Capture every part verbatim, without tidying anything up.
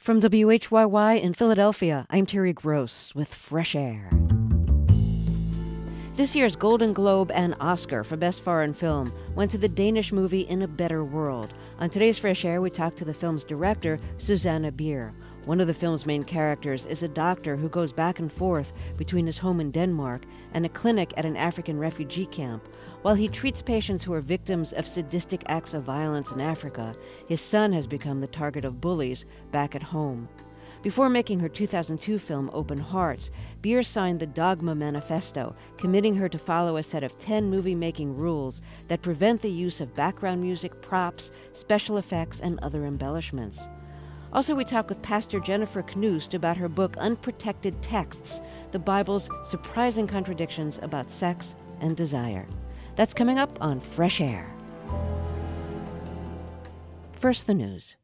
From W H Y Y in Philadelphia, I'm Terry Gross with Fresh Air. This year's Golden Globe and Oscar for Best Foreign Film went to the Danish movie In a Better World. On today's Fresh Air, we talked to the film's director, Susanne Bier. One of the film's main characters is a doctor who goes back and forth between his home in Denmark and a clinic at an African refugee camp. While he treats patients who are victims of sadistic acts of violence in Africa, his son has become the target of bullies back at home. Before making her two thousand two film Open Hearts, Bier signed the Dogma Manifesto, committing her to follow a set of ten movie-making rules that prevent the use of background music, props, special effects, and other embellishments. Also, we talk with Pastor Jennifer Knust about her book Unprotected Texts, the Bible's surprising contradictions about sex and desire. That's coming up on Fresh Air. First, the news.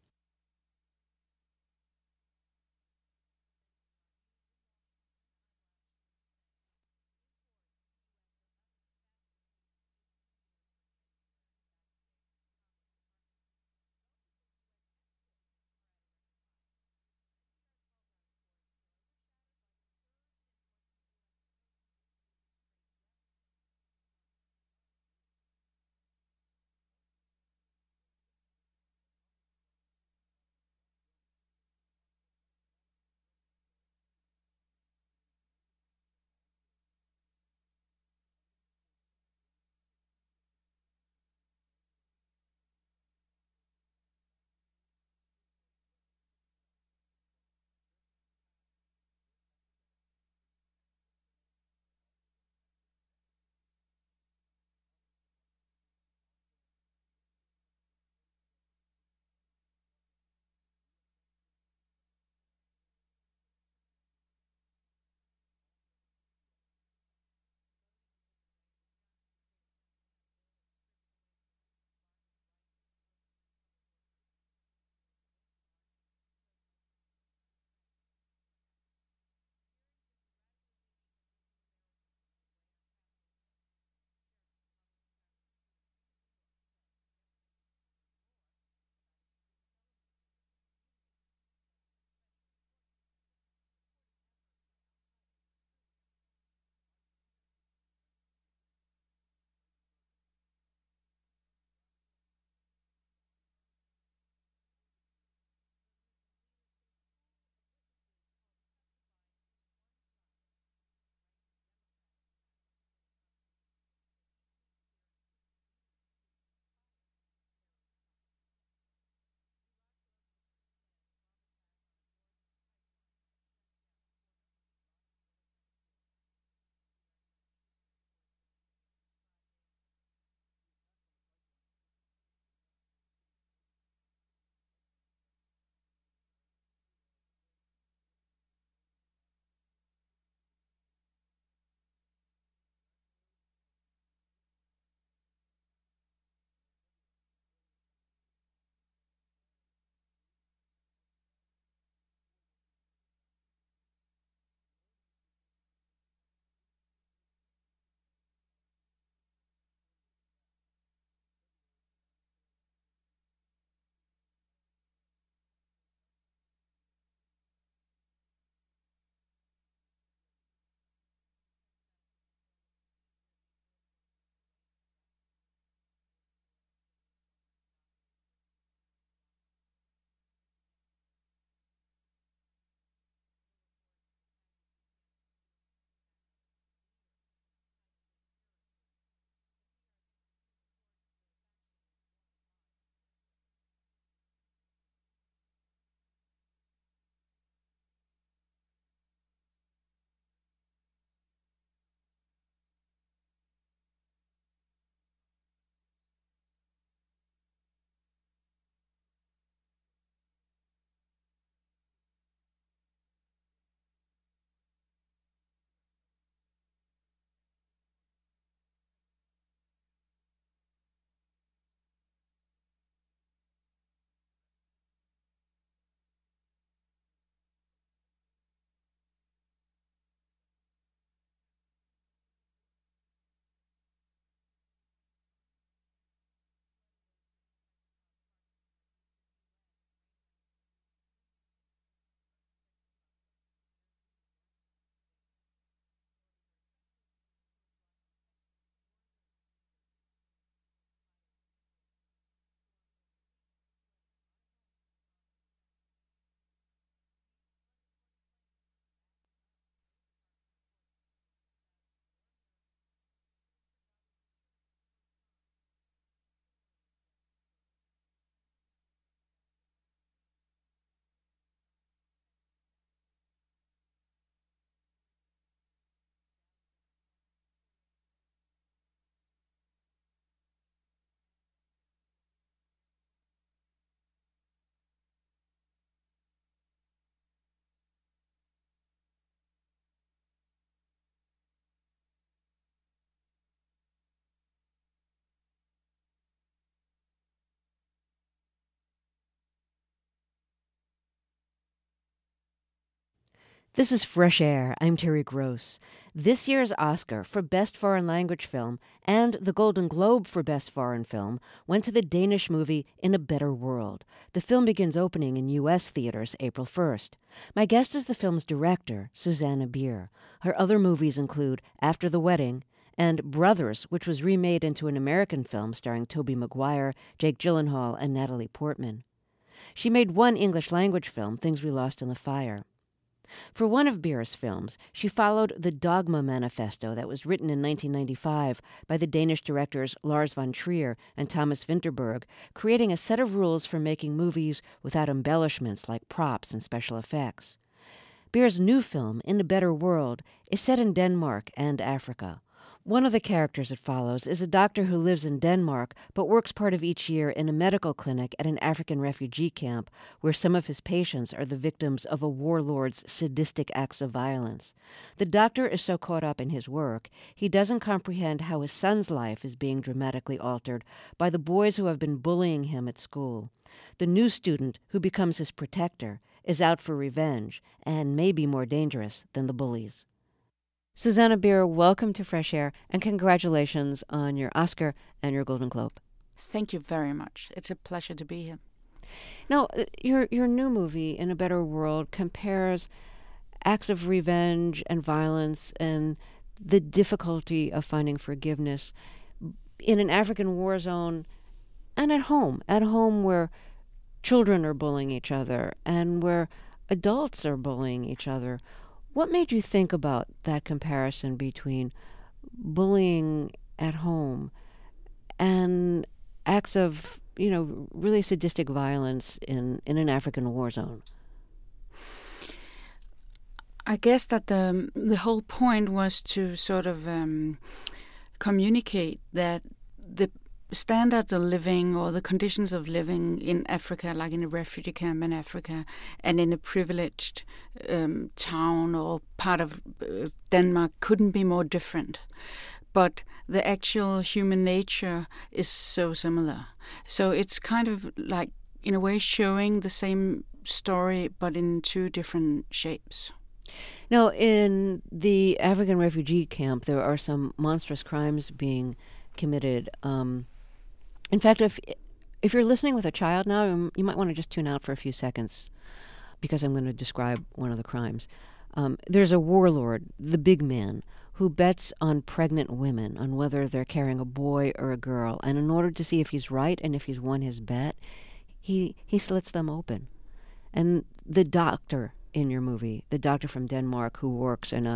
This is Fresh Air. I'm Terry Gross. This year's Oscar for Best Foreign Language Film and the Golden Globe for Best Foreign Film went to the Danish movie In a Better World. The film begins opening in U S theaters April first. My guest is the film's director, Susanne Bier. Her other movies include After the Wedding and Brothers, which was remade into an American film starring Tobey Maguire, Jake Gyllenhaal, and Natalie Portman. She made one English-language film, Things We Lost in the Fire. For one of Bier's films, she followed the Dogma Manifesto that was written in nineteen ninety-five by the Danish directors Lars von Trier and Thomas Vinterberg, creating a set of rules for making movies without embellishments like props and special effects. Bier's new film, In a Better World, is set in Denmark and Africa. One of the characters it follows is a doctor who lives in Denmark but works part of each year in a medical clinic at an African refugee camp where some of his patients are the victims of a warlord's sadistic acts of violence. The doctor is so caught up in his work, he doesn't comprehend how his son's life is being dramatically altered by the boys who have been bullying him at school. The new student, who becomes his protector, is out for revenge and may be more dangerous than the bullies. Susanne Bier, welcome to Fresh Air, and congratulations on your Oscar and your Golden Globe. Thank you very much. It's a pleasure to be here. Now, your your new movie, In a Better World, compares acts of revenge and violence and the difficulty of finding forgiveness in an African war zone and at home, at home where children are bullying each other and where adults are bullying each other. What made you think about that comparison between bullying at home and acts of, you know, really sadistic violence in, in an African war zone? I guess that the the whole point was to sort of um, communicate that the standards of living or the conditions of living in Africa, like in a refugee camp in Africa, and in a privileged um, town or part of uh, Denmark couldn't be more different. But the actual human nature is so similar. So it's kind of like, in a way, showing the same story, but in two different shapes. Now, in the African refugee camp, there are some monstrous crimes being committed. Um, In fact, if if you're listening with a child now, you might want to just tune out for a few seconds because I'm going to describe one of the crimes. Um, there's a warlord, the big man, who bets on pregnant women, on whether they're carrying a boy or a girl. And in order to see if he's right and if he's won his bet, he, he slits them open. And the doctor in your movie, the doctor from Denmark who works in a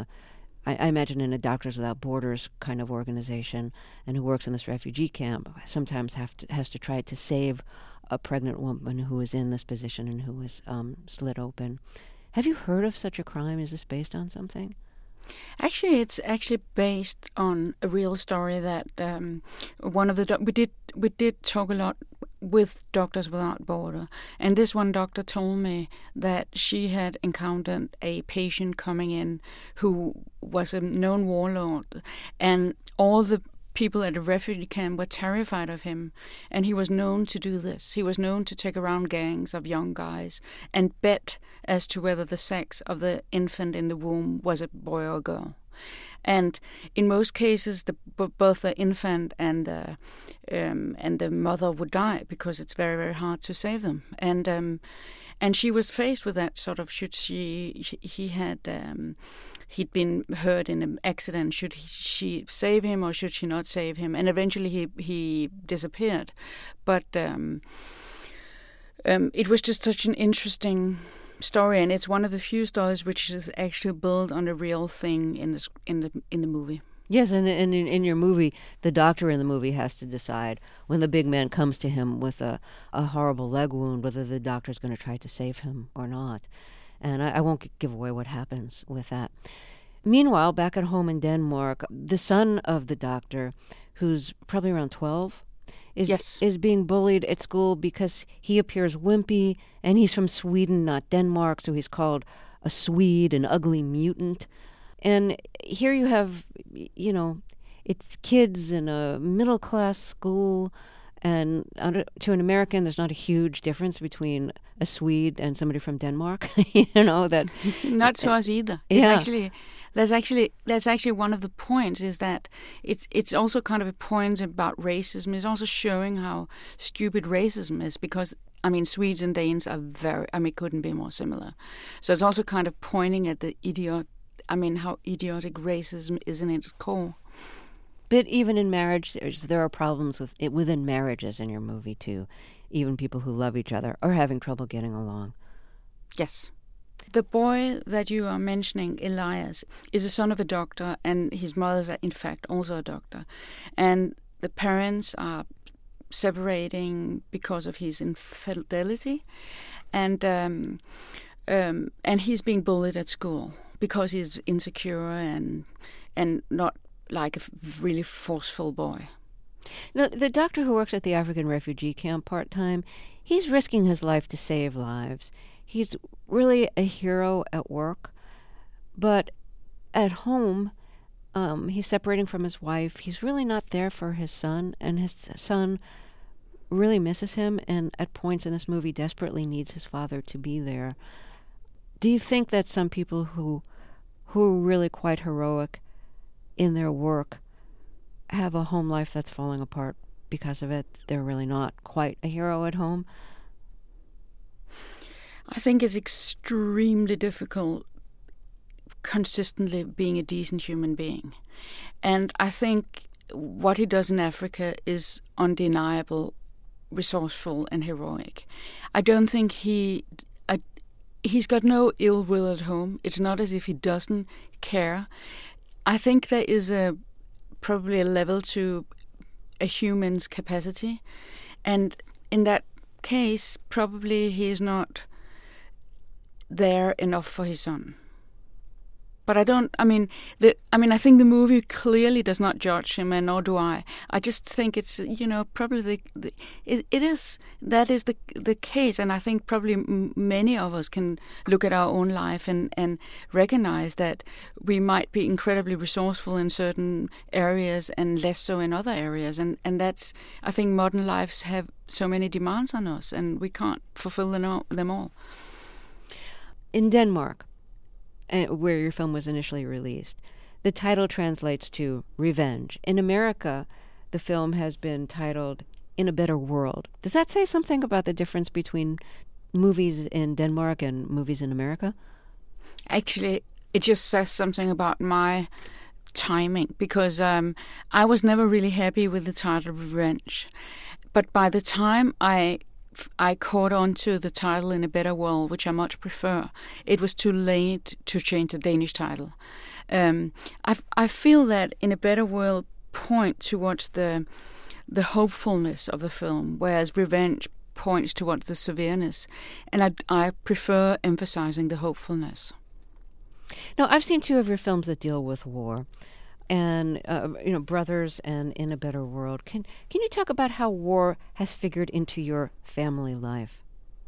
I imagine in a Doctors Without Borders kind of organization, and who works in this refugee camp, sometimes have to, has to try to save a pregnant woman who is in this position and who is um, slit open. Have you heard of such a crime? Is this based on something? Actually, it's actually based on a real story that um, one of the do- we did we did talk a lot with Doctors Without Borders, and this one doctor told me that she had encountered a patient coming in who was a known warlord, and all the people at the refugee camp were terrified of him, and he was known to do this. He was known to take around gangs of young guys and bet as to whether the sex of the infant in the womb was a boy or a girl. And in most cases, the, both the infant and the um, and the mother would die because it's very, very hard to save them. And um, and she was faced with that sort of, should she, he had, um, he'd been hurt in an accident, should he, she save him or should she not save him? And eventually he, he disappeared. But um, um, it was just such an interesting story, and it's one of the few stories which is actually built on a real thing in the in the in the movie. Yes, and, and in, in your movie, the doctor in the movie has to decide when the big man comes to him with a, a horrible leg wound whether the doctor's going to try to save him or not. And I, I won't give away what happens with that. Meanwhile, back at home in Denmark, the son of the doctor, who's probably around twelve, is yes. is being bullied at school because he appears wimpy, and he's from Sweden, not Denmark, so he's called a Swede, an ugly mutant. And here you have, you know, it's kids in a middle-class school, and under, to an American, there's not a huge difference between a Swede and somebody from Denmark. you know that. Not to us either. It's yeah. actually that's actually that's actually one of the points is that it's it's also kind of a point about racism. It's also showing how stupid racism is because I mean Swedes and Danes are very I mean couldn't be more similar. So it's also kind of pointing at the idiot. I mean how idiotic racism is in its core. But even in marriage, there are problems with it within marriages in your movie too. Even people who love each other are having trouble getting along. Yes. The boy that you are mentioning, Elias, is a son of a doctor, and his mother is, in fact, also a doctor. And the parents are separating because of his infidelity, and um, um, and he's being bullied at school because he's insecure and and not like a really forceful boy. Now, the doctor who works at the African refugee camp part-time, he's risking his life to save lives. He's really a hero at work, but at home, um, he's separating from his wife. He's really not there for his son, and his son really misses him, and at points in this movie desperately needs his father to be there. Do you think that some people who who are really quite heroic in their work have a home life that's falling apart because of it? They're really not quite a hero at home? I think it's extremely difficult consistently being a decent human being. And I think what he does in Africa is undeniable, resourceful and heroic. I don't think he... I, he's got no ill will at home. It's not as if he doesn't care. I think there is a probably a level to a human's capacity. And in that case, probably he is not there enough for his son. But I don't, I mean, the, I mean, I think the movie clearly does not judge him, and nor do I. I just think it's, you know, probably the, the, it, it is, that is the the case, and I think probably m- many of us can look at our own life and, and recognize that we might be incredibly resourceful in certain areas and less so in other areas, and, and that's, I think modern lives have so many demands on us, and we can't fulfill them all. Them all. In Denmark, where your film was initially released, the title translates to Revenge. In America, the film has been titled In a Better World. Does that say something about the difference between movies in Denmark and movies in America? Actually, it just says something about my timing, because um, I was never really happy with the title Revenge. But by the time I I caught on to the title In a Better World, which I much prefer, it was too late to change the Danish title. Um, I, I feel that In a Better World point towards the the hopefulness of the film, whereas Revenge points towards the severeness. And I, I prefer emphasizing the hopefulness. Now, I've seen two of your films that deal with war, and uh, you know, Brothers and In a Better World. Can can you talk about how war has figured into your family life?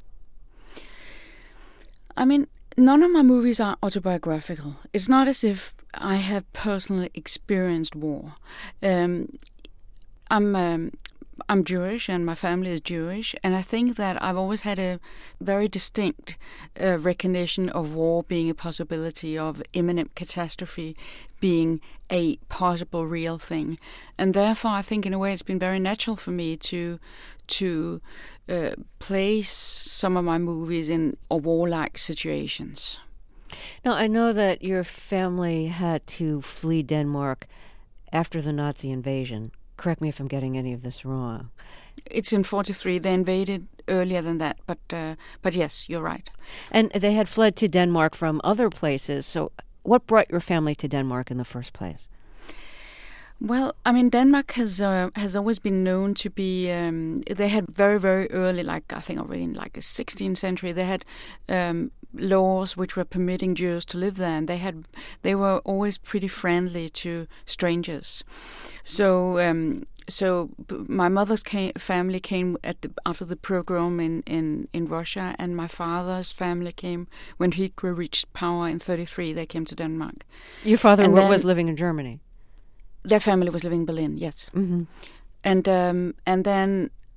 I mean, none of my movies are autobiographical. It's not as if I have personally experienced war. Um, I'm um, I'm Jewish, and my family is Jewish, and I think that I've always had a very distinct uh, recognition of war being a possibility, of imminent catastrophe being a possible real thing, and therefore I think in a way it's been very natural for me to to uh, place some of my movies in war-like situations. Now, I know that your family had to flee Denmark after the Nazi invasion. Correct me if I'm getting any of this wrong. It's in forty-three. They invaded earlier than that, but uh, but yes, you're right. And they had fled to Denmark from other places. So what brought your family to Denmark in the first place? Well, I mean, Denmark has uh, has always been known to be. Um, they had very very early, like I think already in like the sixteenth century, they had um, laws which were permitting Jews to live there, and they had they were always pretty friendly to strangers. So um, so my mother's came, family came at the, after the pogrom in, in, in Russia, and my father's family came when Hitler reached power in thirty-three. They came to Denmark. Your father and was then, living in Germany. Their family was living in Berlin, yes. Mm-hmm. And um, and then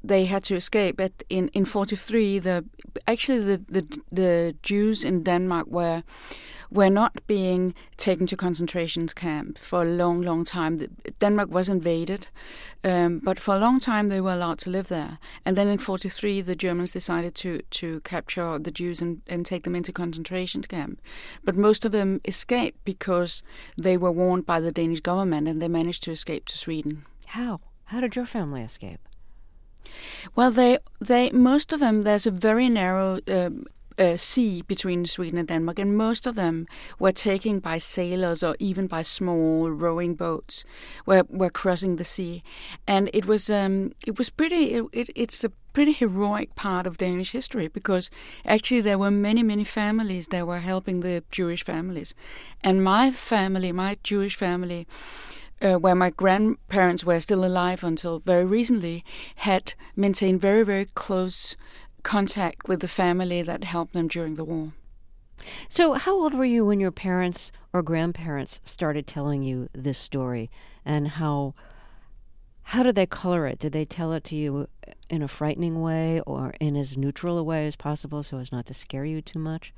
they had to escape. At in in forty-three, the actually the, the the Jews in Denmark were were not being taken to concentration camp for a long, long time. Denmark was invaded, um, but for a long time they were allowed to live there. And then in forty-three, the Germans decided to to capture the Jews and, and take them into concentration camp. But most of them escaped because they were warned by the Danish government, and they managed to escape to Sweden. How? How did your family escape? Well, they they most of them. There's a very narrow Um, Uh, sea between Sweden and Denmark, and most of them were taken by sailors or even by small rowing boats, were were crossing the sea, and it was um, it was pretty. It, it, it's a pretty heroic part of Danish history, because actually there were many many families that were helping the Jewish families, and my family, my Jewish family. Uh, where my grandparents were still alive until very recently, had maintained very very close contact with the family that helped them during the war. So how old were you when your parents or grandparents started telling you this story, and how how did they color it? Did they tell it to you in a frightening way or in as neutral a way as possible so as not to scare you too much?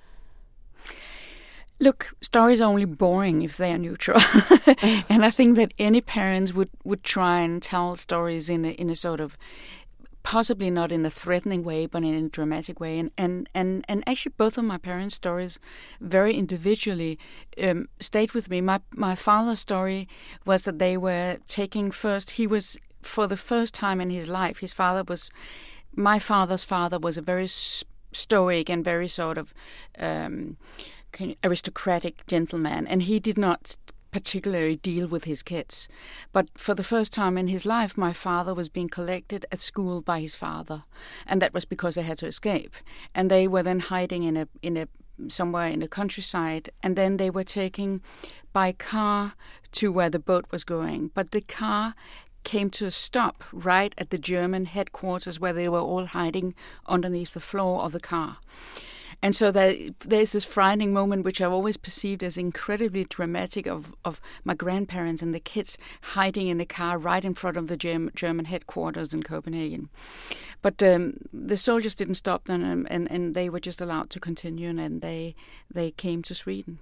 Look, stories are only boring if they are neutral. And I think that any parents would, would try and tell stories in a, in a sort of, possibly not in a threatening way, but in a dramatic way. And and, and, and actually both of my parents' stories very individually um, stayed with me. My, my father's story was that they were taking first, he was, for the first time in his life, his father was, my father's father was a very stoic and very sort of um, aristocratic gentleman, and he did not particularly deal with his kids. But for the first time in his life, my father was being collected at school by his father, and that was because they had to escape. And they were then hiding in a in a somewhere in the countryside, and then they were taken by car to where the boat was going. But the car came to a stop right at the German headquarters, where they were all hiding underneath the floor of the car. And so there, there's this frightening moment, which I've always perceived as incredibly dramatic, of, of my grandparents and the kids hiding in the car right in front of the German, German headquarters in Copenhagen. But um, the soldiers didn't stop them, and, and, and they were just allowed to continue, and they they came to Sweden.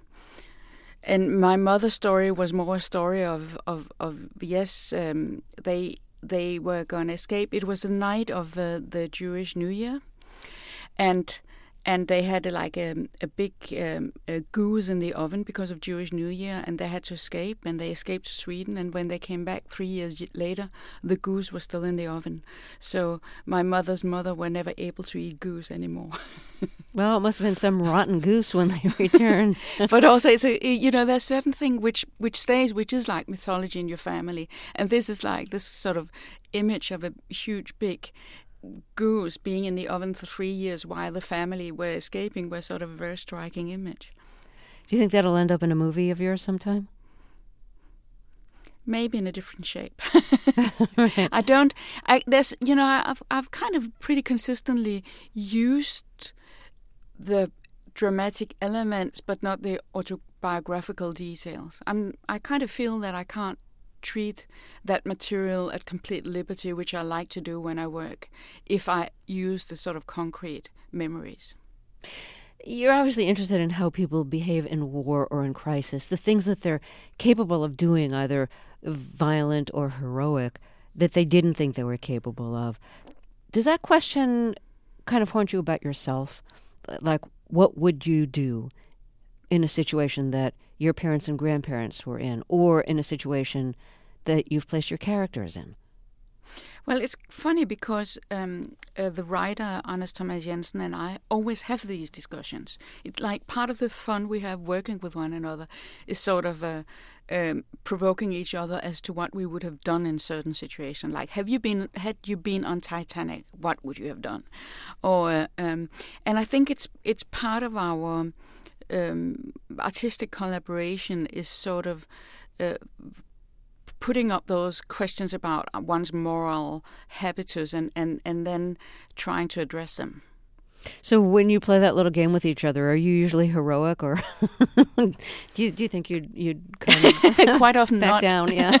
And my mother's story was more a story of, of, of yes, um, they they were going to escape. It was the night of uh, the Jewish New Year, and And they had a, like a, a big um, a goose in the oven because of Jewish New Year, and they had to escape, and they escaped to Sweden. And when they came back three years later, the goose was still in the oven. So my mother's mother were never able to eat goose anymore. Well, it must have been some rotten goose when they returned. But also, it's a, you know, there's certain thing which which stays, which is like mythology in your family, and this is like this sort of image of a huge big goose being in the oven for three years while the family were escaping was sort of a very striking image. Do you think that'll end up in a movie of yours sometime? Maybe in a different shape. I don't. I there's you know I've I've kind of pretty consistently used the dramatic elements, but not the autobiographical details. I'm I kind of feel that I can't treat that material at complete liberty, which I like to do when I work, if I use the sort of concrete memories. You're obviously interested in how people behave in war or in crisis, the things that they're capable of doing, either violent or heroic, that they didn't think they were capable of. Does that question kind of haunt you about yourself? Like, what would you do in a situation that your parents and grandparents were in, or in a situation that you've placed your characters in? Well, it's funny because um, uh, the writer Anders Thomas Jensen and I always have these discussions. It's like part of the fun we have working with one another is sort of uh, um, provoking each other as to what we would have done in certain situations. Like, have you been had you been on Titanic, what would you have done? Or uh, um, and I think it's it's part of our um, artistic collaboration is sort of Uh, putting up those questions about one's moral habitus and, and, and then trying to address them. So when you play that little game with each other, are you usually heroic, or do you do you think you'd you'd kind of quite often back not down? Yeah.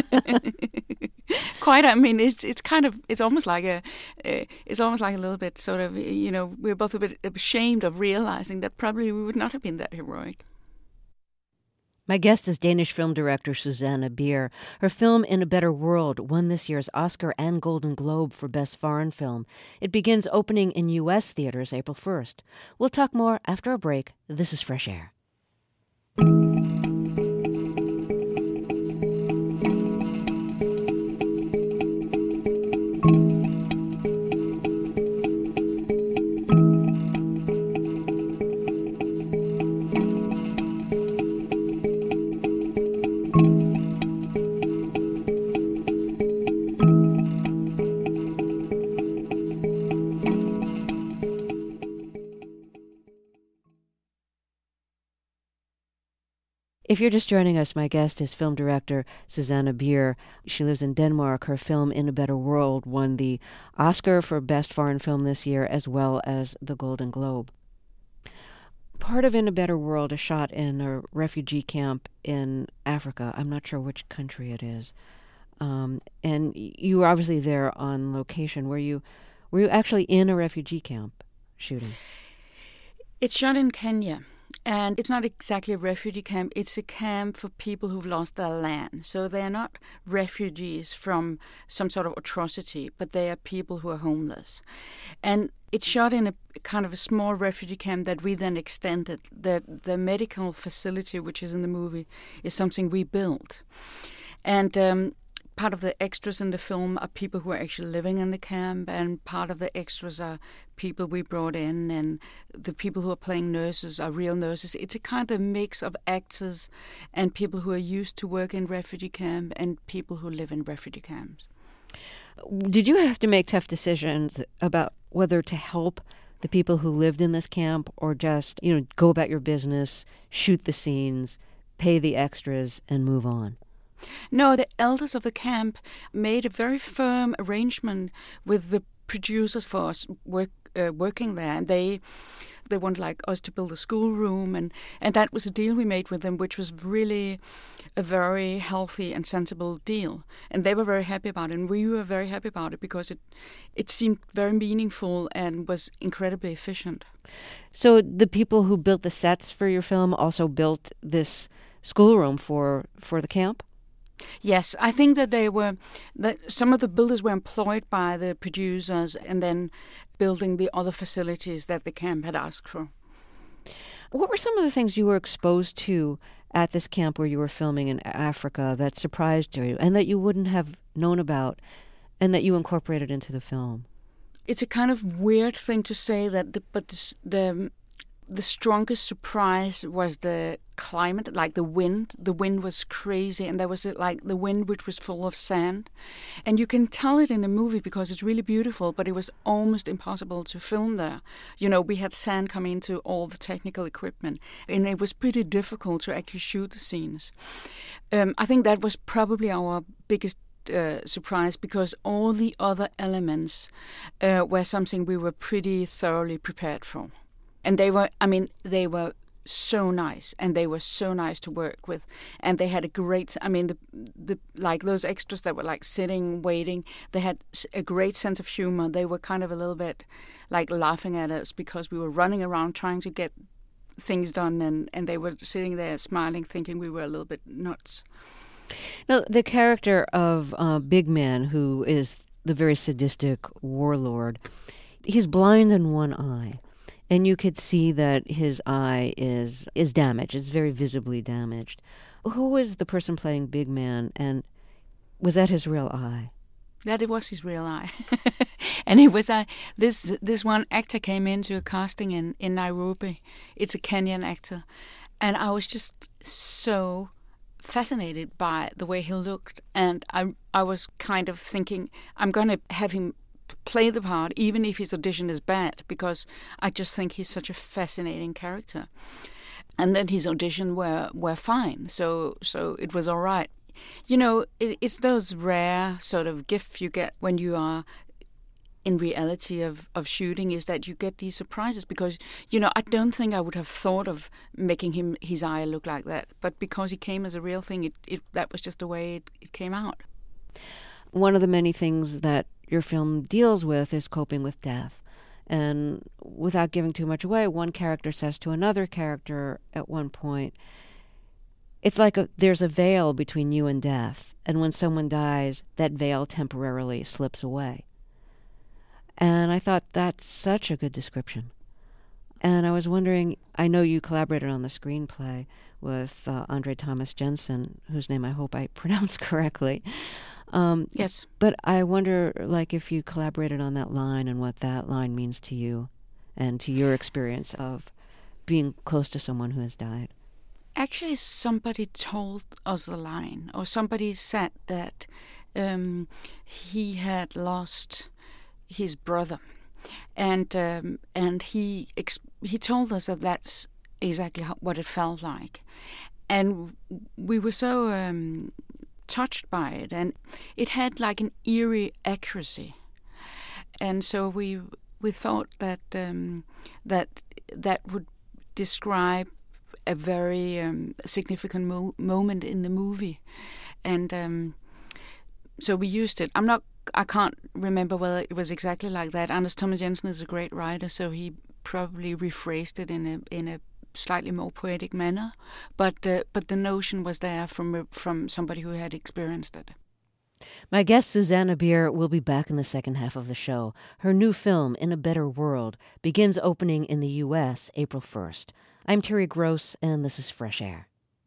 Quite. I mean, it's it's kind of it's almost like a uh, it's almost like a little bit sort of, you know, we're both a bit ashamed of realizing that probably we would not have been that heroic. My guest is Danish film director Susanne Bier. Her film In a Better World won this year's Oscar and Golden Globe for Best Foreign Film. It begins opening in U S theaters April first. We'll talk more after a break. This is Fresh Air. If you're just joining us, my guest is film director Susanne Bier. She lives in Denmark. Her film In a Better World won the Oscar for Best Foreign Film this year, as well as the Golden Globe. Part of In a Better World is shot in a refugee camp in Africa. I'm not sure which country it is. Um, and you were obviously there on location. Were you, were you actually in a refugee camp shooting? It's shot in Kenya. And it's not exactly a refugee camp. It's a camp for people who've lost their land. So they are not refugees from some sort of atrocity, but they are people who are homeless. And it's shot in a kind of a small refugee camp that we then extended. The the medical facility, which is in the movie, is something we built. And um, part of the extras in the film are people who are actually living in the camp, and part of the extras are people we brought in, and the people who are playing nurses are real nurses. It's a kind of mix of actors and people who are used to work in refugee camp and people who live in refugee camps. Did you have to make tough decisions about whether to help the people who lived in this camp, or just, you know, go about your business, shoot the scenes, pay the extras, and move on? No, the elders of the camp made a very firm arrangement with the producers for us work, uh, working there, and they they wanted like us to build a schoolroom, and, and that was a deal we made with them, which was really a very healthy and sensible deal, and they were very happy about it, and we were very happy about it because it it seemed very meaningful and was incredibly efficient. So the people who built the sets for your film also built this schoolroom for for the camp? Yes, I think that they were that some of the builders were employed by the producers and then building the other facilities that the camp had asked for. What were some of the things you were exposed to at this camp where you were filming in Africa that surprised you and that you wouldn't have known about and that you incorporated into the film? It's a kind of weird thing to say that, the, but the, the the strongest surprise was the climate, like the wind. The wind was crazy, and there was like the wind which was full of sand. And you can tell it in the movie because it's really beautiful, but it was almost impossible to film there. You know, we had sand coming into all the technical equipment, and it was pretty difficult to actually shoot the scenes. Um, I think that was probably our biggest Uh, surprise, because all the other elements uh, were something we were pretty thoroughly prepared for. And they were, I mean, they were so nice, and they were so nice to work with. And they had a great, I mean, the, the like those extras that were like sitting, waiting, they had a great sense of humor. They were kind of a little bit like laughing at us because we were running around trying to get things done, and, and they were sitting there smiling, thinking we were a little bit nuts. Now, the character of uh, Big Man, who is the very sadistic warlord, he's blind in one eye, and you could see that his eye is is damaged. It's very visibly damaged. Who is the person playing Big Man, and was that his real eye? That it was his real eye. And it was uh, this this one actor came into a casting in, in Nairobi. It's a Kenyan actor, and I was just so fascinated by the way he looked, and I I was kind of thinking I'm going to have him play the part even if his audition is bad, because I just think he's such a fascinating character. And then his audition were were fine, so so it was all right. You know, it, it's those rare sort of gifts you get when you are in reality of, of shooting is that you get these surprises because, you know, I don't think I would have thought of making him his eye look like that. But because he came as a real thing, it, it that was just the way it, it came out. One of the many things that your film deals with is coping with death. And without giving too much away, one character says to another character at one point, it's like a, there's a veil between you and death. And when someone dies, that veil temporarily slips away. And I thought that's such a good description. And I was wondering, I know you collaborated on the screenplay with uh, Andre Thomas Jensen, whose name I hope I pronounced correctly. Um, yes. But I wonder, like, if you collaborated on that line and what that line means to you and to your experience of being close to someone who has died. Actually, somebody told us the line, or somebody said that um, he had lost his brother, and um, and he ex- he told us that that's exactly how, what it felt like, and we were so um, touched by it, and it had like an eerie accuracy, and so we we thought that um, that that would describe a very um, significant mo- moment in the movie, and um, so we used it. I'm not. I can't remember whether it was exactly like that. Anders Thomas Jensen is a great writer, so he probably rephrased it in a in a slightly more poetic manner. But uh, but the notion was there from from somebody who had experienced it. My guest, Susanne Bier, will be back in the second half of the show. Her new film, In a Better World, begins opening in the U S April first. I'm Terry Gross, and this is Fresh Air.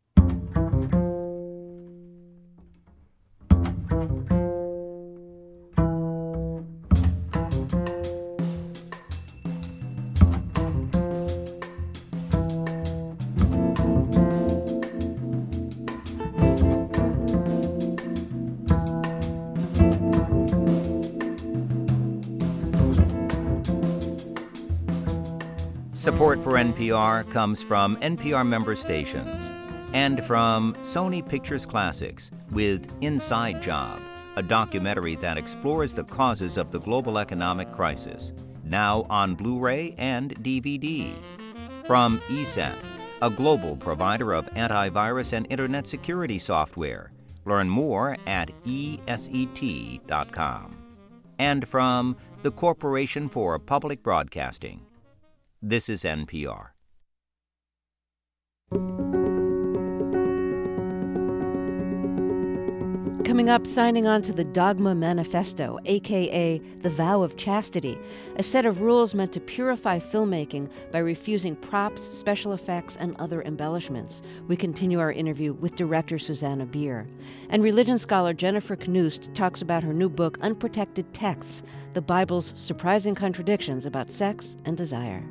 Support for N P R comes from N P R member stations and from Sony Pictures Classics with Inside Job, a documentary that explores the causes of the global economic crisis, now on Blu-ray and D V D. From ESET, a global provider of antivirus and internet security software. Learn more at E S E T dot com. And from the Corporation for Public Broadcasting. This is N P R. Coming up, signing on to the Dogma Manifesto, a k a the Vow of Chastity, a set of rules meant to purify filmmaking by refusing props, special effects, and other embellishments. We continue our interview with director Susanne Bier. And religion scholar Jennifer Knust talks about her new book, Unprotected Texts, the Bible's surprising contradictions about sex and desire.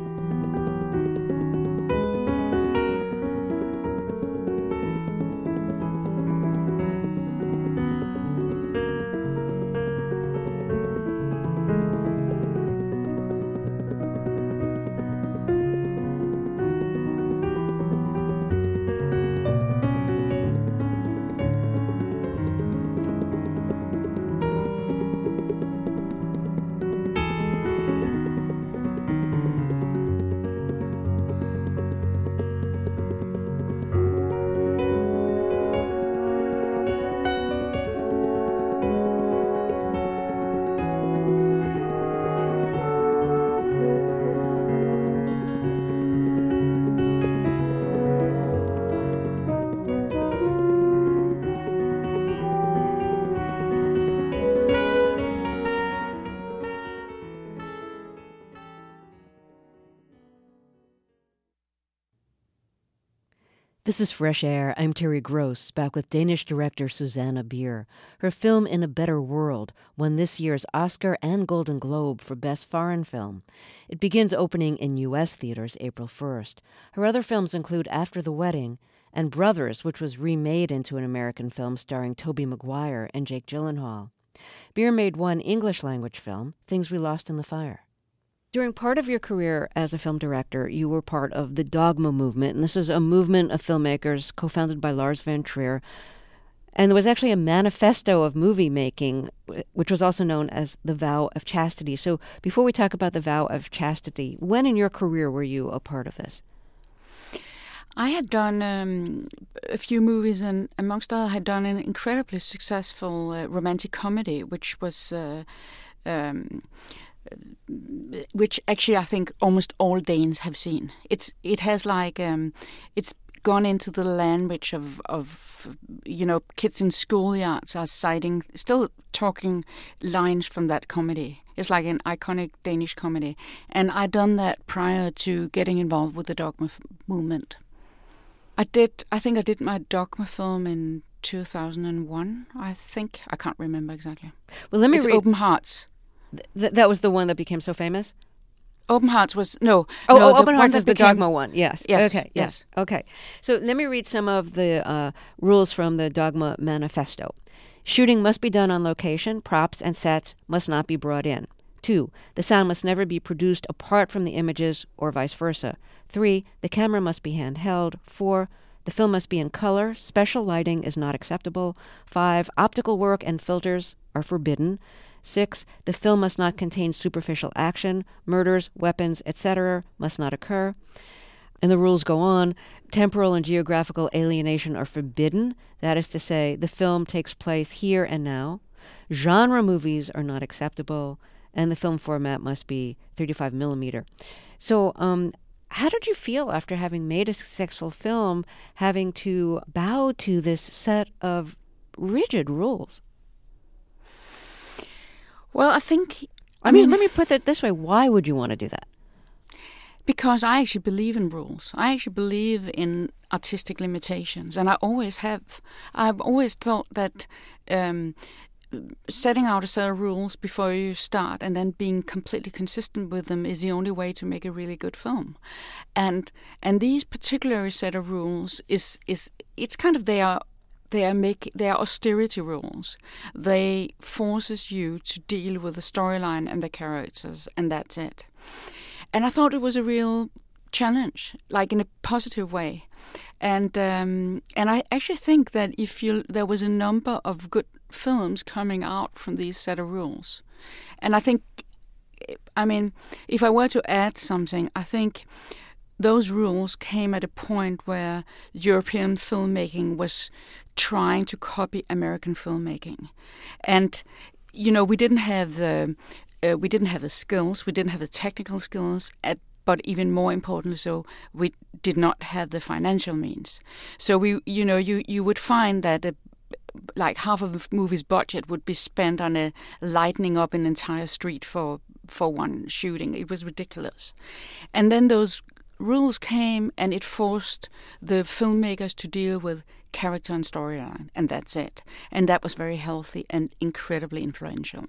This is Fresh Air. I'm Terry Gross, back with Danish director Susanne Bier. Her film In a Better World won this year's Oscar and Golden Globe for Best Foreign Film. It begins opening in U S theaters April first. Her other films include After the Wedding and Brothers, which was remade into an American film starring Tobey Maguire and Jake Gyllenhaal. Bier made one English-language film, Things We Lost in the Fire. During part of your career as a film director, you were part of the Dogma movement, and this is a movement of filmmakers co-founded by Lars von Trier. And there was actually a manifesto of movie making, which was also known as the Vow of Chastity. So before we talk about the Vow of Chastity, when in your career were you a part of this? I had done um, a few movies, and amongst others, I had done an incredibly successful uh, romantic comedy, which was, uh, um, which actually I think almost all Danes have seen. It's it has like um, it's gone into the language of of you know, kids in schoolyards are citing, still talking lines from that comedy. It's like an iconic Danish comedy, and I'd done that prior to getting involved with the Dogma f- movement. I did. I think I did my Dogma film in two thousand one. I think I can't remember exactly. Well, let me it's read. Open Hearts. Th- that was the one that became so famous? Open Hearts was no. Oh, no, oh Open Hearts is the became, Dogma one. Yes. Yes. Okay. Yes. yes. Okay. So let me read some of the uh, rules from the Dogma Manifesto. Shooting must be done on location. Props and sets must not be brought in. Two, the sound must never be produced apart from the images or vice versa. Three, the camera must be handheld. Four, the film must be in color. Special lighting is not acceptable. Five, optical work and filters are forbidden. Six, the film must not contain superficial action. Murders, weapons, et cetera must not occur. And the rules go on. Temporal and geographical alienation are forbidden. That is to say, the film takes place here and now. Genre movies are not acceptable. And the film format must be thirty-five millimeter. So um, how did you feel after having made a successful film, having to bow to this set of rigid rules? Well, I think... I, I mean, mean, let me put it this way. Why would you want to do that? Because I actually believe in rules. I actually believe in artistic limitations, and I always have. I've always thought that um, setting out a set of rules before you start and then being completely consistent with them is the only way to make a really good film. And and these particular set of rules is is it's kind of they are they are make they are austerity rules. They forces you to deal with the storyline and the characters, and that's it. And I thought it was a real challenge, like in a positive way. And um, and I actually think that if you there was a number of good films coming out from these set of rules. And I think, I mean, if I were to add something, I think those rules came at a point where European filmmaking was trying to copy American filmmaking. And, you know, we didn't have the... Uh, we didn't have the skills, we didn't have the technical skills, at, but even more importantly so, we did not have the financial means. So we, you know, you, you would find that a, like half of a movie's budget would be spent on a lighting up an entire street for for one shooting. It was ridiculous. And then those rules came, and it forced the filmmakers to deal with character and storyline, and that's it. And that was very healthy and incredibly influential.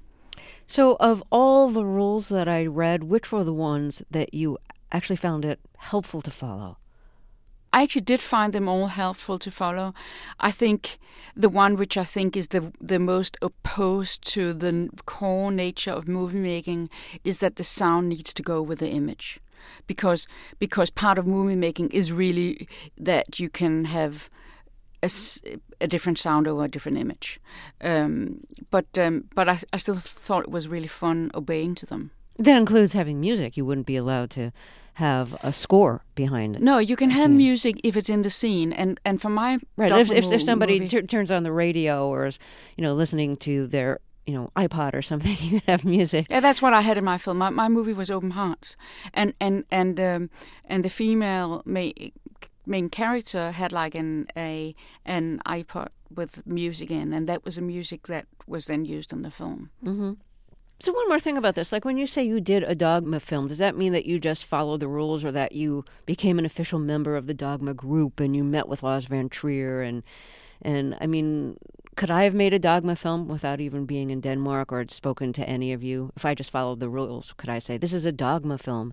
So of all the rules that I read, which were the ones that you actually found it helpful to follow? I actually did find them all helpful to follow. I think the one which I think is the the most opposed to the core nature of movie making is that the sound needs to go with the image. Because because part of movie making is really that you can have A, a different sound over a different image, um, but um, but I, I still thought it was really fun obeying to them. That includes having music. You wouldn't be allowed to have a score behind it. No, you can have scene. music if it's in the scene, and, and for my right, if if, if somebody movie, t- turns on the radio or is, you know, listening to their, you know, iPod or something, you can have music. Yeah, that's what I had in my film. My, my movie was Open Hearts, and and and um, and the female may. main character had like an a an iPod with music in, and that was the music that was then used in the film. Mm-hmm. So one more thing about this, like when you say you did a Dogma film, does that mean that you just followed the rules, or that you became an official member of the Dogma group and you met with Lars von Trier? And and I mean, could I have made a Dogma film without even being in Denmark or spoken to any of you? If I just followed the rules, could I say this is a Dogma film?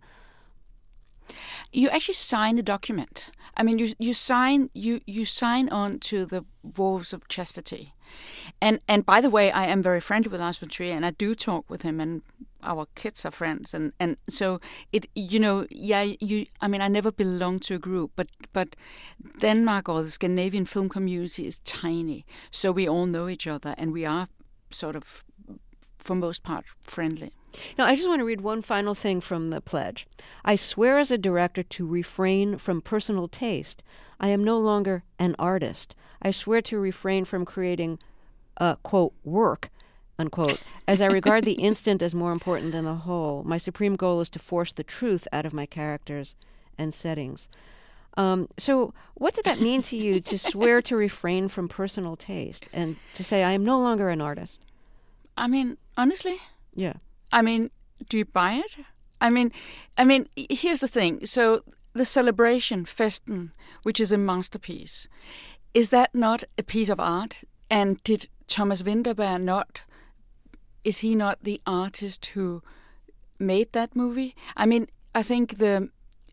You actually sign the document. I mean, you you sign you, you sign on to the vows of chastity, And and by the way, I am very friendly with Lars von Trier, and I do talk with him, and our kids are friends, and, and so it you know yeah you I mean I never belonged to a group, but but Denmark or the Scandinavian film community is tiny, so we all know each other, and we are sort of for most part friendly. Now, I just want to read one final thing from the pledge. I swear as a director to refrain from personal taste. I am no longer an artist. I swear to refrain from creating, uh, quote, work, unquote, as I regard the instant as more important than the whole. My supreme goal is to force the truth out of my characters and settings. Um, so what did that mean to you, to swear to refrain from personal taste and to say, I am no longer an artist? I mean, honestly? Yeah. I mean, do you buy it? I mean, I mean, here's the thing. So the celebration, Festen, which is a masterpiece, is that not a piece of art? And did Thomas Vinterberg not, is he not the artist who made that movie? I mean, I think the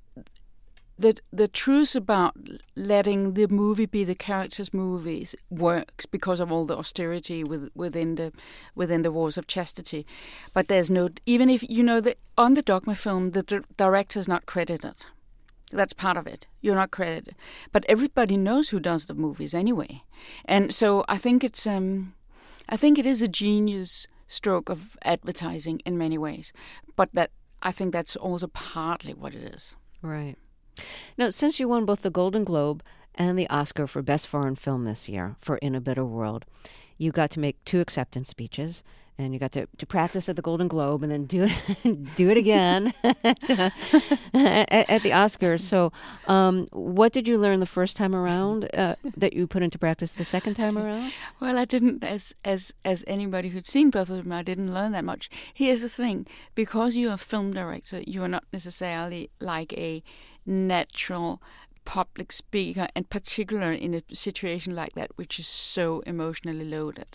the the truth about letting the movie be the characters' movies works because of all the austerity with, within the within the walls of chastity. But there's no, even if you know that on the Dogma film, the d- director's not credited. That's part of it. You're not credited, but everybody knows who does the movies anyway. And so I think it's um, I think it is a genius stroke of advertising in many ways. But that I think that's also partly what it is. Right. Now, since you won both the Golden Globe and the Oscar for Best Foreign Film this year for In a Better World, you got to make two acceptance speeches, and you got to, to practice at the Golden Globe and then do it do it again at, uh, at, at the Oscars. So um, what did you learn the first time around uh, that you put into practice the second time around? Well, I didn't, as as as anybody who'd seen both of them, I didn't learn that much. Here's the thing. Because you're a film director, you are not necessarily like a natural public speaker, and particularly in a situation like that, which is so emotionally loaded.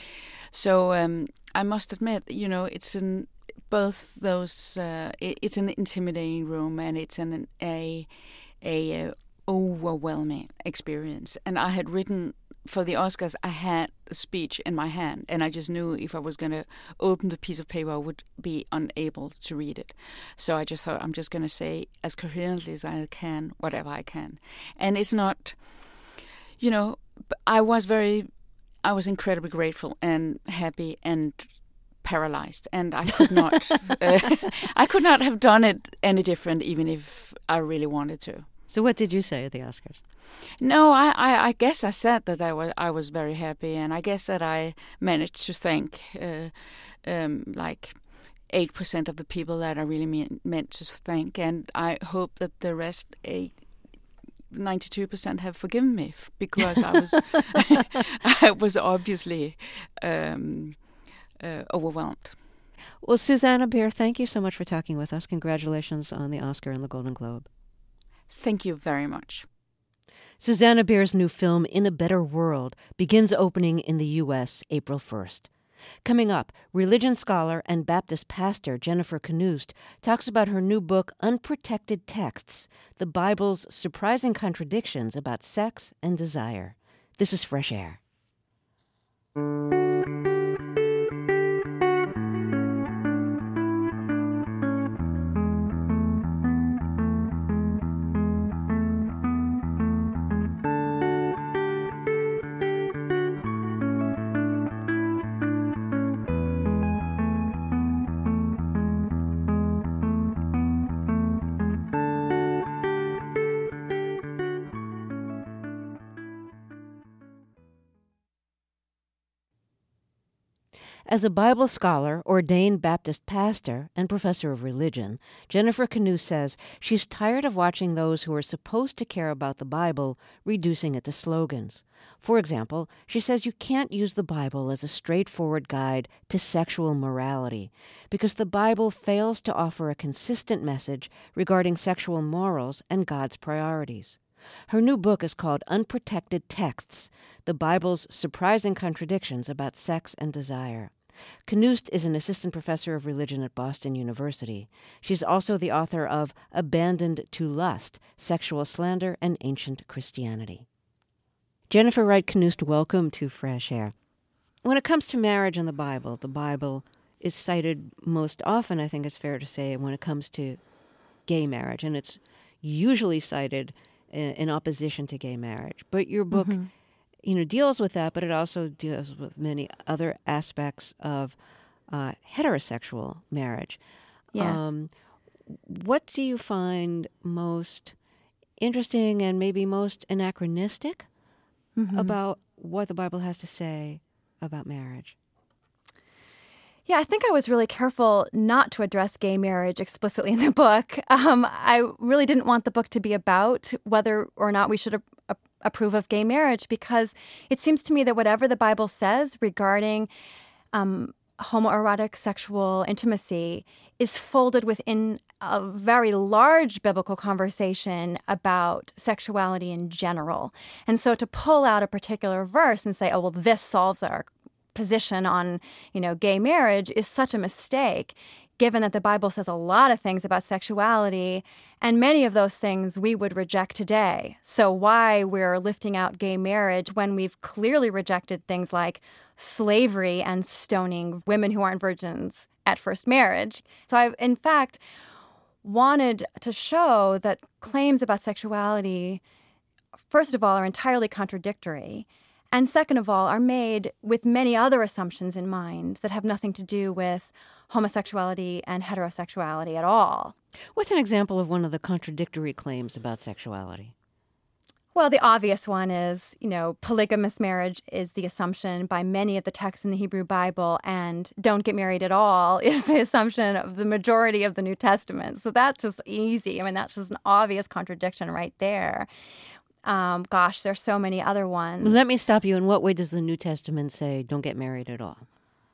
So um, I must admit, you know, it's an both those. Uh, it, it's an intimidating room, and it's an a a uh, overwhelming experience. And I had written for the Oscars. I had the speech in my hand, and I just knew if I was going to open the piece of paper, I would be unable to read it. So I just thought, I'm just going to say as coherently as I can, whatever I can. And it's not, you know, I was very, I was incredibly grateful and happy and paralyzed, and I could not, uh, I could not have done it any different, even if I really wanted to. So what did you say at the Oscars? No, I, I, I guess I said that I was I was very happy, and I guess that I managed to thank uh, um, like eight percent of the people that I really mean, meant to thank, and I hope that the rest eight. ninety-two percent have forgiven me because I was I was obviously um, uh, overwhelmed. Well, Susanne Bier, thank you so much for talking with us. Congratulations on the Oscar and the Golden Globe. Thank you very much. Susanne Bier's new film, In a Better World, begins opening in the U S April first. Coming up, religion scholar and Baptist pastor Jennifer Knust talks about her new book, Unprotected Texts, the Bible's surprising contradictions about sex and desire. This is Fresh Air. As a Bible scholar, ordained Baptist pastor, and professor of religion, Jennifer Knust says she's tired of watching those who are supposed to care about the Bible reducing it to slogans. For example, she says you can't use the Bible as a straightforward guide to sexual morality because the Bible fails to offer a consistent message regarding sexual morals and God's priorities. Her new book is called Unprotected Texts, the Bible's surprising contradictions about sex and desire. Knust is an assistant professor of religion at Boston University. She's also the author of Abandoned to Lust, Sexual Slander and Ancient Christianity. Jennifer Wright Knust, welcome to Fresh Air. when it comes to marriage in the Bible, the Bible is cited most often, I think it's fair to say, when it comes to gay marriage. And it's usually cited in, in opposition to gay marriage. But your book, mm-hmm. you know, deals with that, but it also deals with many other aspects of uh, heterosexual marriage. Yes. Um, what do you find most interesting and maybe most anachronistic mm-hmm. about what the Bible has to say about marriage? Yeah, I think I was really careful not to address gay marriage explicitly in the book. Um, I really didn't want the book to be about whether or not we should a- a- approve of gay marriage, because it seems to me that whatever the Bible says regarding um, homoerotic sexual intimacy is folded within a very large biblical conversation about sexuality in general. And so to pull out a particular verse and say, oh, well, this solves our position on, you know, gay marriage is such a mistake, given that the Bible says a lot of things about sexuality, and many of those things we would reject today. So why we're lifting out gay marriage when we've clearly rejected things like slavery and stoning women who aren't virgins at first marriage. So I, in fact, wanted to show that claims about sexuality, first of all, are entirely contradictory, and second of all, are made with many other assumptions in mind that have nothing to do with homosexuality and heterosexuality at all. What's an example of one of the contradictory claims about sexuality? Well, the obvious one is, you know, polygamous marriage is the assumption by many of the texts in the Hebrew Bible, and don't get married at all is the assumption of the majority of the New Testament. So that's just easy. I mean, that's just an obvious contradiction right there. Um, gosh, there's so many other ones. Let me stop you. In what way does the New Testament say don't get married at all?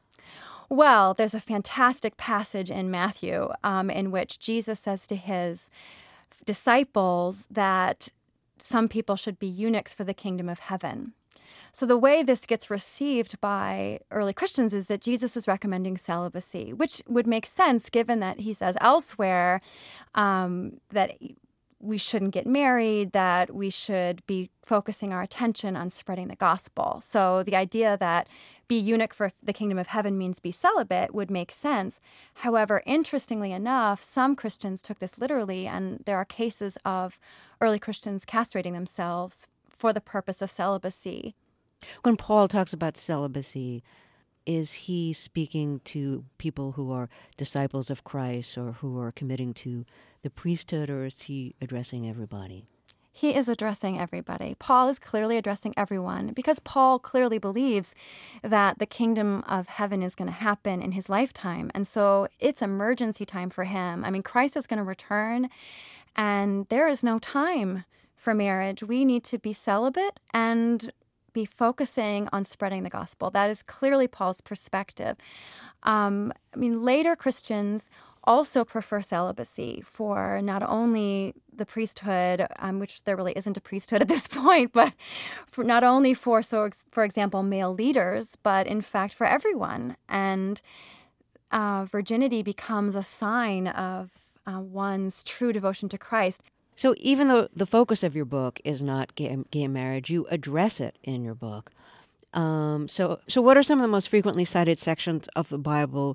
Well, there's a fantastic passage in Matthew um, in which Jesus says to his disciples that some people should be eunuchs for the kingdom of heaven. So the way this gets received by early Christians is that Jesus is recommending celibacy, which would make sense given that he says elsewhere um, that we shouldn't get married, that we should be focusing our attention on spreading the gospel. So the idea that be eunuch for the kingdom of heaven means be celibate would make sense. However, interestingly enough, some Christians took this literally, and there are cases of early Christians castrating themselves for the purpose of celibacy. When Paul talks about celibacy, is he speaking to people who are disciples of Christ or who are committing to the priesthood, or is he addressing everybody? He is addressing everybody. Paul is clearly addressing everyone because Paul clearly believes that the kingdom of heaven is going to happen in his lifetime. And so it's emergency time for him. I mean, Christ is going to return, and there is no time for marriage. We need to be celibate and be focusing on spreading the gospel. That is clearly Paul's perspective. Um, I mean, later Christians also prefer celibacy for not only the priesthood, um, which there really isn't a priesthood at this point, but for not only for, so for example, male leaders, but in fact for everyone. And uh, virginity becomes a sign of uh, one's true devotion to Christ. So even though the focus of your book is not gay, gay marriage, you address it in your book. Um, so, so what are some of the most frequently cited sections of the Bible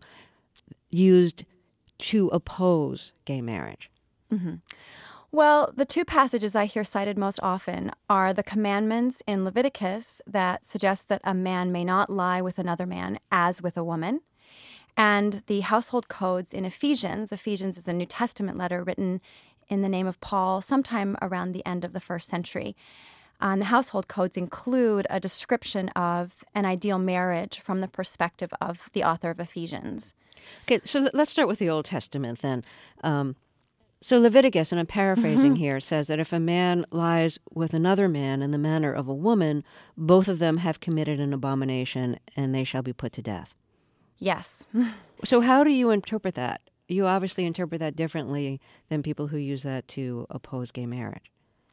used to oppose gay marriage? Mm-hmm. Well, the two passages I hear cited most often are the commandments in Leviticus that suggest that a man may not lie with another man as with a woman, and the household codes in Ephesians. Ephesians is a New Testament letter written in the name of Paul sometime around the end of the first century. And the household codes include a description of an ideal marriage from the perspective of the author of Ephesians. Okay, so let's start with the Old Testament then. Um, so Leviticus, and I'm paraphrasing mm-hmm. here, says that if a man lies with another man in the manner of a woman, both of them have committed an abomination, and they shall be put to death. Yes. So how do you interpret that? You obviously interpret that differently than people who use that to oppose gay marriage.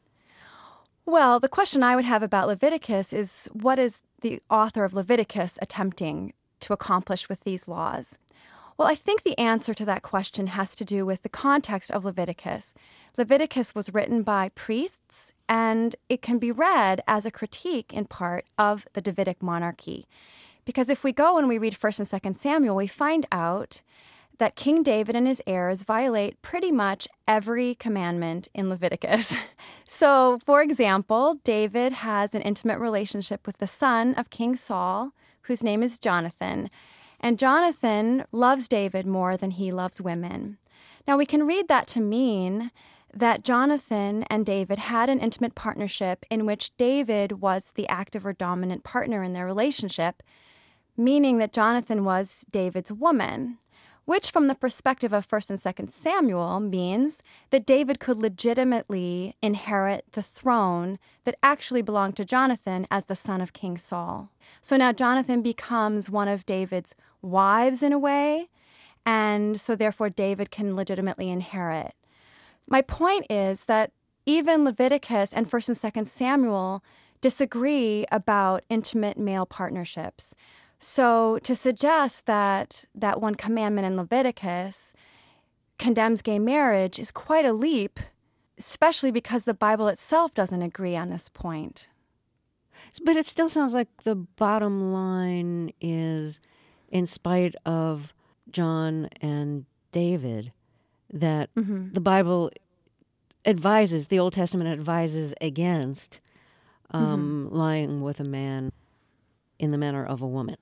Well, the question I would have about Leviticus is, what is the author of Leviticus attempting to accomplish with these laws? Well, I think the answer to that question has to do with the context of Leviticus. Leviticus was written by priests, and it can be read as a critique, in part, of the Davidic monarchy. Because if we go and we read First and Second Samuel, we find out that King David and his heirs violate pretty much every commandment in Leviticus. So, for example, David has an intimate relationship with the son of King Saul, whose name is Jonathan. And Jonathan loves David more than he loves women. Now, we can read that to mean that Jonathan and David had an intimate partnership in which David was the active or dominant partner in their relationship, meaning that Jonathan was David's woman, which from the perspective of First and Second Samuel means that David could legitimately inherit the throne that actually belonged to Jonathan as the son of King Saul. So now Jonathan becomes one of David's wives in a way, and so therefore David can legitimately inherit. My point is that even Leviticus and First and Second Samuel disagree about intimate male partnerships. So to suggest that that one commandment in Leviticus condemns gay marriage is quite a leap, especially because the Bible itself doesn't agree on this point. But it still sounds like the bottom line is, in spite of John and David, that mm-hmm. the Bible advises, the Old Testament advises against um, mm-hmm. lying with a man in the manner of a woman.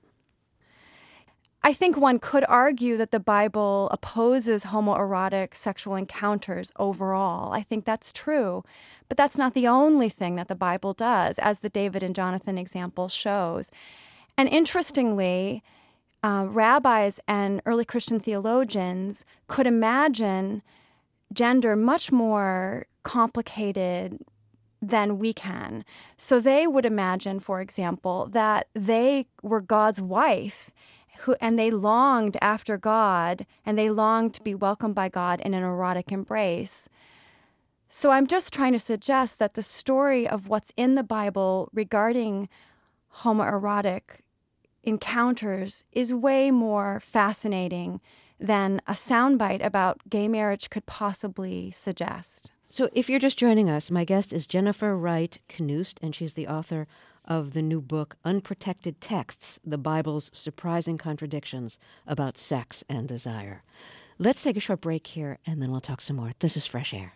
I think one could argue that the Bible opposes homoerotic sexual encounters overall. I think that's true. But that's not the only thing that the Bible does, as the David and Jonathan example shows. And interestingly, uh, rabbis and early Christian theologians could imagine gender much more complicated than we can. So they would imagine, for example, that they were God's wife, who, and they longed after God, and they longed to be welcomed by God in an erotic embrace. So I'm just trying to suggest that the story of what's in the Bible regarding homoerotic encounters is way more fascinating than a soundbite about gay marriage could possibly suggest. So if you're just joining us, my guest is Jennifer Wright Knust, and she's the author of the new book, Unprotected Texts, the Bible's Surprising Contradictions About Sex and Desire. Let's take a short break here, and then we'll talk some more. This is Fresh Air.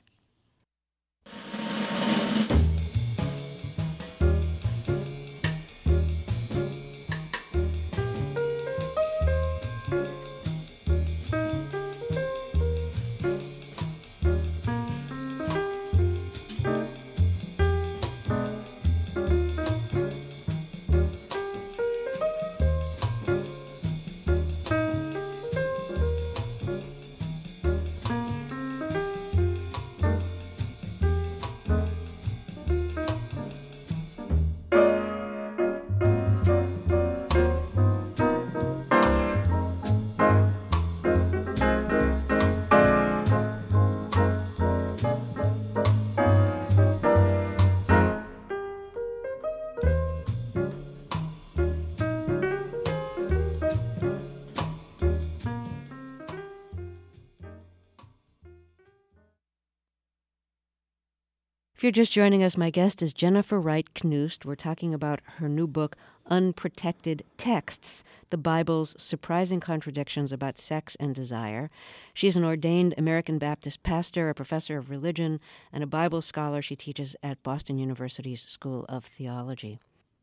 If you're just joining us, my guest is Jennifer Wright Knust. We're talking about her new book, Unprotected Texts, the Bible's Surprising Contradictions About Sex and Desire. She's an ordained American Baptist pastor, a professor of religion, and a Bible scholar. She teaches at Boston University's School of Theology.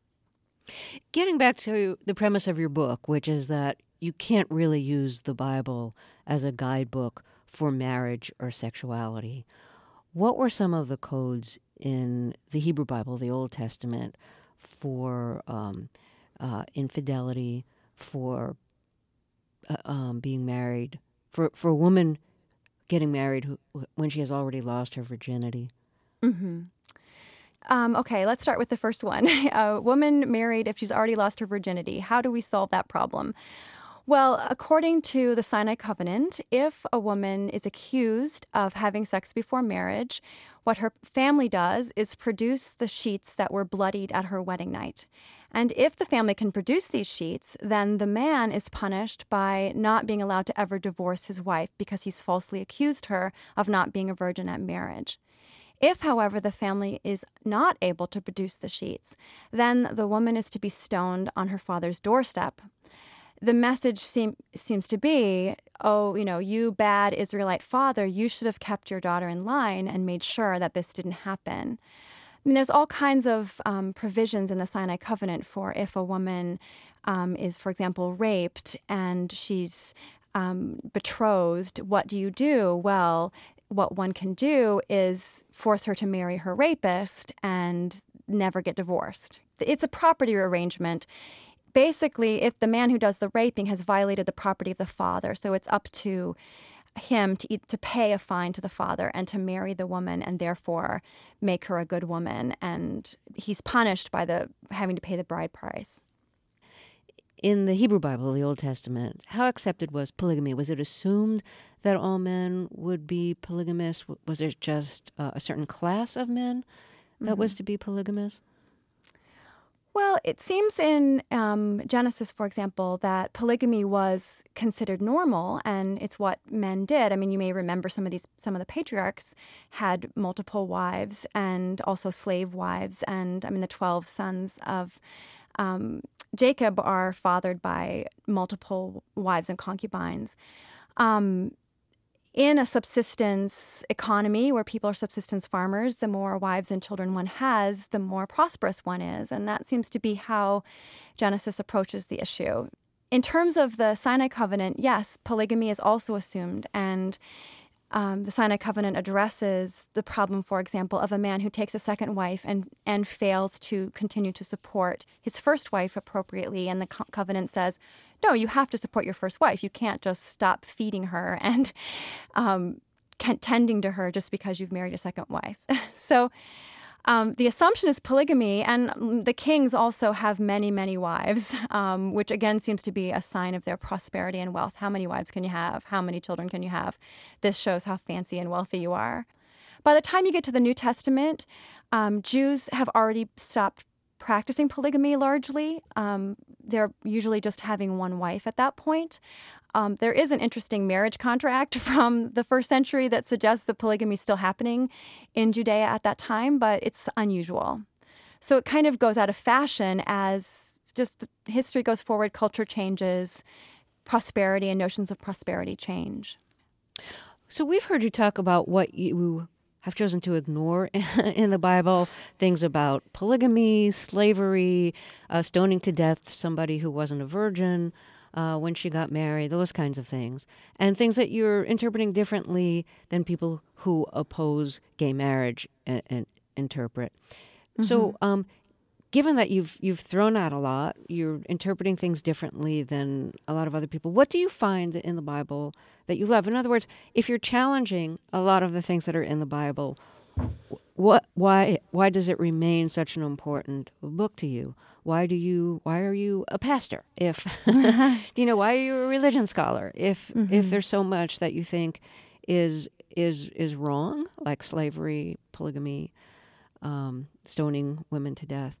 Getting back to the premise of your book, which is that you can't really use the Bible as a guidebook for marriage or sexuality, what were some of the codes in the Hebrew Bible, the Old Testament, for um, uh, infidelity, for uh, um, being married, for, for a woman getting married who, when she has already lost her virginity? Mm-hmm. Um, okay, let's start with the first one. A woman married if she's already lost her virginity. How do we solve that problem? Well, according to the Sinai Covenant, if a woman is accused of having sex before marriage, what her family does is produce the sheets that were bloodied at her wedding night. And if the family can produce these sheets, then the man is punished by not being allowed to ever divorce his wife because he's falsely accused her of not being a virgin at marriage. If, however, the family is not able to produce the sheets, then the woman is to be stoned on her father's doorstep. The message seem, seems to be, oh, you know, you bad Israelite father, you should have kept your daughter in line and made sure that this didn't happen. I mean, there's all kinds of um, provisions in the Sinai Covenant for if a woman um, is, for example, raped and she's um, betrothed, what do you do? Well, what one can do is force her to marry her rapist and never get divorced. It's a property arrangement. Basically, if the man who does the raping has violated the property of the father, so it's up to him to to pay a fine to the father and to marry the woman and therefore make her a good woman, and he's punished by the having to pay the bride price. In the Hebrew Bible, the Old Testament, how accepted was polygamy? Was it assumed that all men would be polygamous? Was it just uh, a certain class of men that mm-hmm. was to be polygamous? Well, it seems in um, Genesis, for example, that polygamy was considered normal, and it's what men did. I mean, you may remember some of these, some of the patriarchs had multiple wives and also slave wives, and I mean, the twelve sons of um, Jacob are fathered by multiple wives and concubines. Um, In a subsistence economy where people are subsistence farmers, the more wives and children one has, the more prosperous one is. And that seems to be how Genesis approaches the issue. In terms of the Sinai Covenant, yes, polygamy is also assumed. And um, the Sinai Covenant addresses the problem, for example, of a man who takes a second wife and, and fails to continue to support his first wife appropriately. And the co- covenant says, no, you have to support your first wife. You can't just stop feeding her and um, tending to her just because you've married a second wife. So um, the assumption is polygamy, and the kings also have many, many wives, um, which again seems to be a sign of their prosperity and wealth. How many wives can you have? How many children can you have? This shows how fancy and wealthy you are. By the time you get to the New Testament, um, Jews have already stopped practicing polygamy largely. Um, they're usually just having one wife at that point. Um, there is an interesting marriage contract from the first century that suggests that polygamy is still happening in Judea at that time, but it's unusual. So it kind of goes out of fashion as just history goes forward, culture changes, prosperity and notions of prosperity change. So we've heard you talk about what you have chosen to ignore in the Bible, things about polygamy, slavery, uh, stoning to death somebody who wasn't a virgin uh, when she got married, those kinds of things, and things that you're interpreting differently than people who oppose gay marriage and, and interpret. Mm-hmm. So um, given that you've you've thrown out a lot, you're interpreting things differently than a lot of other people, what do you find in the Bible that you love? In other words, if you're challenging a lot of the things that are in the Bible, what, why, why does it remain such an important book to you? Why do you, why are you a pastor? If, you know, why are you a religion scholar? If, mm-hmm. if there's so much that you think is, is, is wrong, like slavery, polygamy, um, stoning women to death.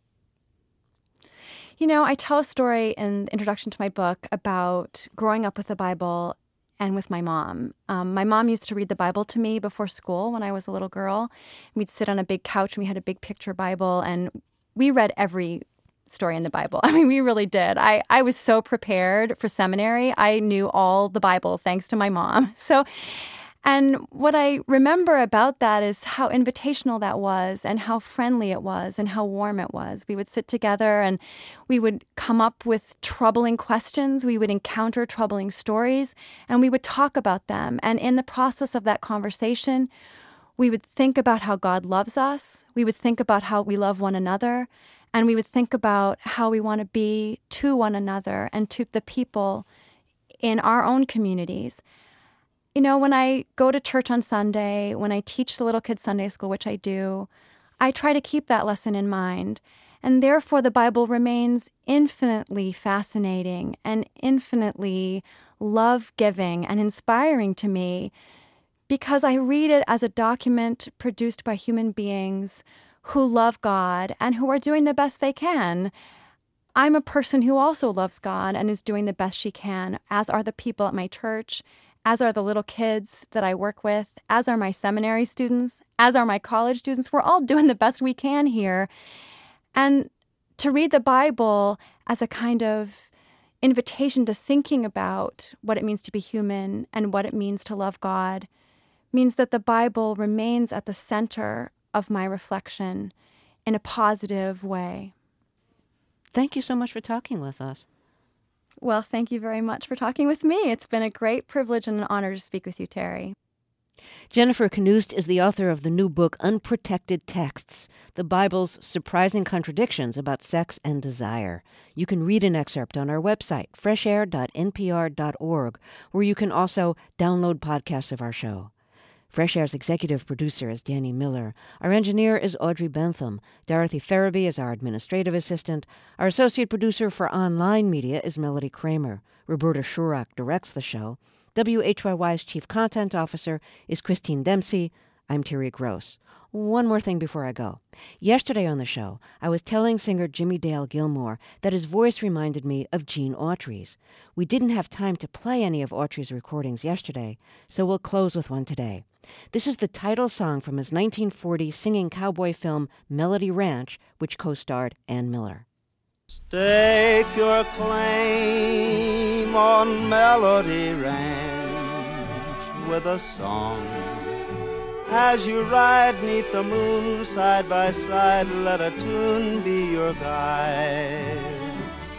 You know, I tell a story in the introduction to my book about growing up with the Bible and with my mom. Um, my mom used to read the Bible to me before school when I was a little girl. We'd sit on a big couch and we had a big picture Bible, and we read every story in the Bible. I mean, we really did. I, I was so prepared for seminary. I knew all the Bible thanks to my mom. So, and what I remember about that is how invitational that was and how friendly it was and how warm it was. We would sit together and we would come up with troubling questions. We would encounter troubling stories and we would talk about them. And in the process of that conversation, we would think about how God loves us. We would think about how we love one another. And we would think about how we want to be to one another and to the people in our own communities. You know, when I go to church on Sunday, when I teach the little kids Sunday school, which I do, I try to keep that lesson in mind. And therefore, the Bible remains infinitely fascinating and infinitely love-giving and inspiring to me because I read it as a document produced by human beings who love God and who are doing the best they can. I'm a person who also loves God and is doing the best she can, as are the people at my church, as are the little kids that I work with, as are my seminary students, as are my college students. We're all doing the best we can here. And to read the Bible as a kind of invitation to thinking about what it means to be human and what it means to love God means that the Bible remains at the center of my reflection in a positive way. Thank you so much for talking with us. Well, thank you very much for talking with me. It's been a great privilege and an honor to speak with you, Terry. Jennifer Knust is the author of the new book, Unprotected Texts, the Bible's surprising contradictions about sex and desire. You can read an excerpt on our website, fresh air dot n p r dot org, where you can also download podcasts of our show. Fresh Air's executive producer is Danny Miller. Our engineer is Audrey Bentham. Dorothy Farabee is our administrative assistant. Our associate producer for online media is Melody Kramer. Roberta Shurak directs the show. W H Y Y's chief content officer is Christine Dempsey. I'm Terry Gross. One more thing before I go. Yesterday on the show, I was telling singer Jimmy Dale Gilmore that his voice reminded me of Gene Autry's. We didn't have time to play any of Autry's recordings yesterday, so we'll close with one today. This is the title song from his nineteen forty singing cowboy film Melody Ranch, which co-starred Ann Miller. Stake your claim on Melody Ranch with a song. As you ride 'neath the moon side by side, let a tune be your guide.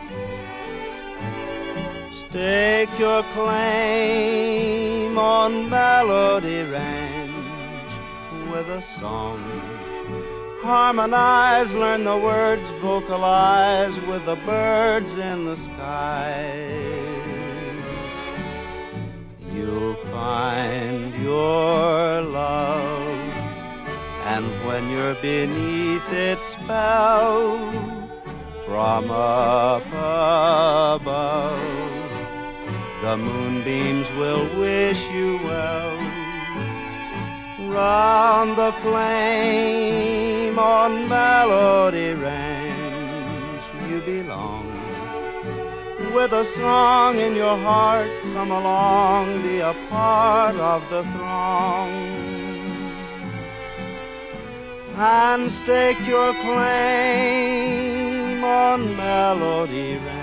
Stake your claim on Melody Ranch with a song. Harmonize, learn the words, vocalize with the birds in the skies. You'll find your love, and when you're beneath its spell, from up above, the moonbeams will wish you well. Round the flame on Melody Ranch you belong. With a song in your heart, come along, be a part of the throng, and stake your claim on Melody Ranch.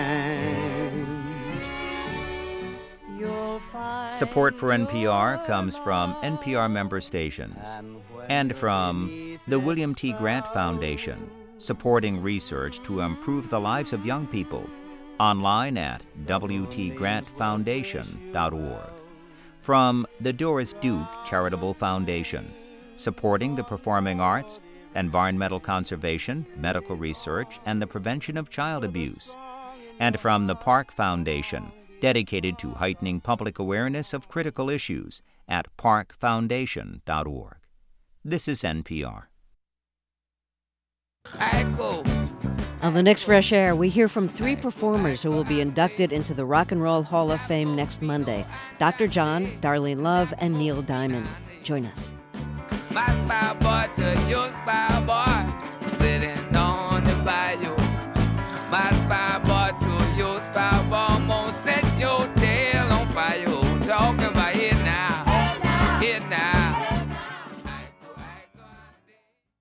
Support for N P R comes from N P R member stations and from the William T. Grant Foundation, supporting research to improve the lives of young people. Online at w t grant foundation dot org. From the Doris Duke Charitable Foundation, supporting the performing arts, environmental conservation, medical research, and the prevention of child abuse. And from the Park Foundation, dedicated to heightening public awareness of critical issues at park foundation dot org. This is N P R. Echo. On the next Fresh Air, we hear from three performers who will be inducted into the Rock and Roll Hall of Fame next Monday. Doctor John, Darlene Love, and Neil Diamond. Join us. My style, boy, to your style.